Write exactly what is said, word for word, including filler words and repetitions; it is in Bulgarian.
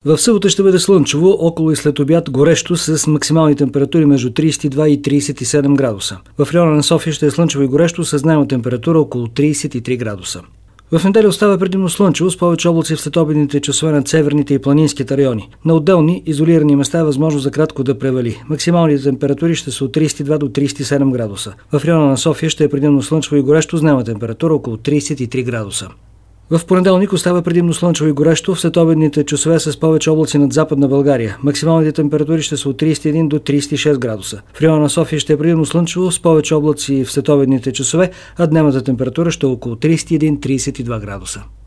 В събота ще бъде слънчево, около и след обяд горещо с максимални температури между тридесет и два и тридесет и седем градуса. В района на София ще е слънчево и горещо с дневна температура около тридесет и три градуса. В неделя остава предимно слънчево с повече облаци в следобедните часове над северните и планинските райони. На отделни изолирани места е възможно за кратко да превали. Максималните температури ще са от тридесет и два до тридесет и седем градуса. В района на София ще е предимно слънчево и горещо с дневна температура около тридесет и три градуса. В понеделник остава предимно слънчево и горещо в следобедните часове с повече облаци над Западна България. Максималните температури ще са от тридесет и един до тридесет и шест градуса. В района на София ще е предимно слънчево с повече облаци в следобедните часове, а дневната температура ще е около тридесет и един до тридесет и два градуса.